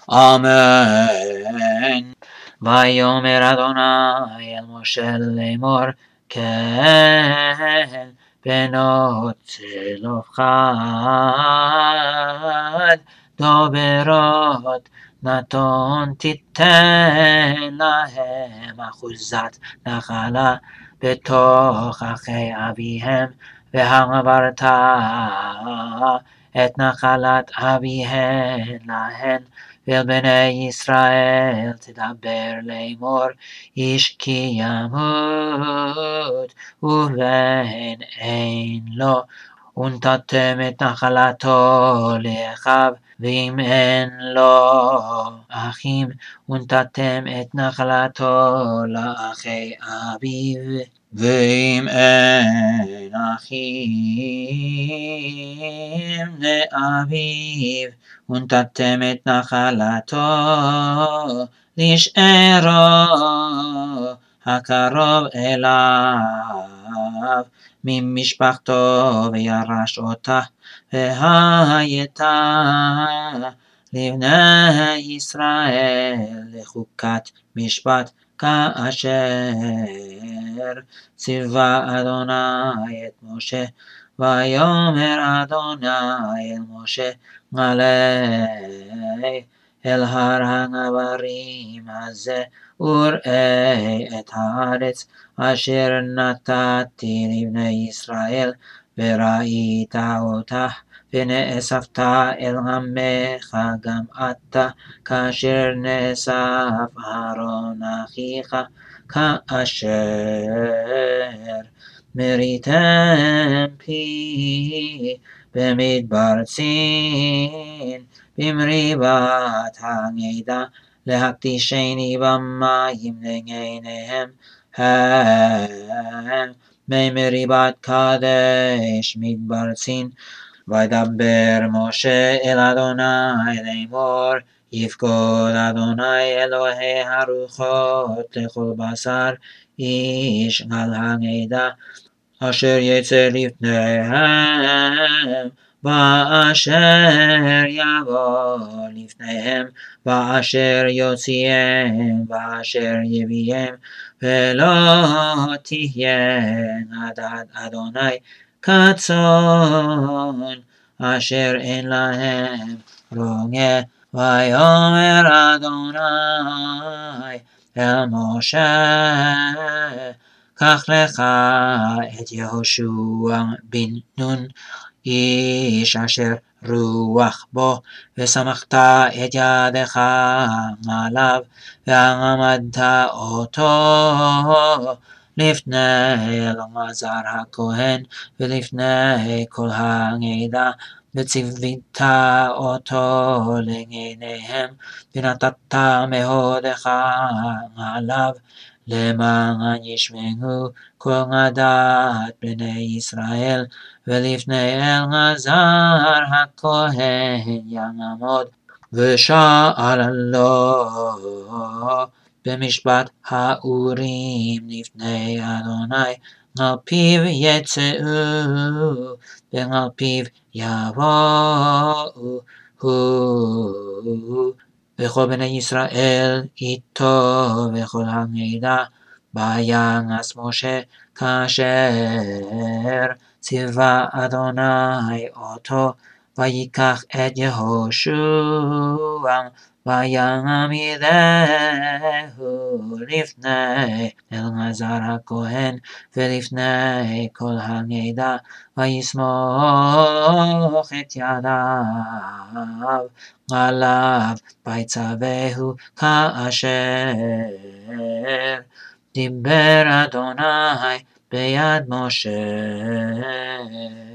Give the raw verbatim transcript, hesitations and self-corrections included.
אמן. ויאמר אדוני אל משה לאמור, כן בנות צלופחד דוברות נתון תיתן להם אחוזת נחלה בתוך אחי אביהם, והעברת את נחלת אביהן להן. ואל בני ישראל תדבר לאמור, איש כי ימות ובן אין לו, ונתתם את נחלתו לאחיו, ואם אין לו אחים, ונתתם את נחלתו לאחי אביו. ואם אין אחים לאביו, ונתתם את נחלתו לשארו הקרוב אליו ממשפחתו, וירש אותה, והייתה לבני ישראל לחוקת משפט, כאשר ציווה אדוני את משה. ויאמר אדוני אל משה, עלה אל הר הגברים הזה, וראה את הארץ אשר נתתי לבני ישראל, וראית אותה, ונאספת אל עמך גם אתה, כאשר נאסף אהרון אחיך, כאשר מריתם פי במדבר צין, במריבת הנידה, להקדישני במים לעיניהם, הם מי מריבת קדש מדבר צין. וידבר משה אל אדוני לאמור, יפקוד אדוני אלוהי הרוחות לכל בשר איש על הנידה אשר יצא לפניהם, ואשר יבוא לפניהם, ואשר יוציאם, ואשר יביאם, ולא תהיה עדת אדוני כצאן אשר אין להם רוגע. ויאמר אדוני אל משה, קח לך את יהושע בן נון, איש אשר רוח בו, ושמחת את ידך עליו, ועמדת אותו לפני אלעזר הכהן, ולפני כל הנידה, וציווית אותו לעיניהם, ונתת מאודך עליו, למען ישמעו כל עדת בני ישראל. ולפני אלעזר הכהן יעמוד, ושאל לו במשפט האורים לפני אדוני, על פיו יצאו ועל פיו יבואו וכל בני ישראל איתו וכל הנידה. ויעש משה כאשר ציווה אדוני אותו, ויקח את יהושע ויעמידהו לפני אלעזר הכהן ולפני כל הנידה, ויסמוך את ידיו עליו, ויצווהו כאשר דיבר אדוני ביד משה.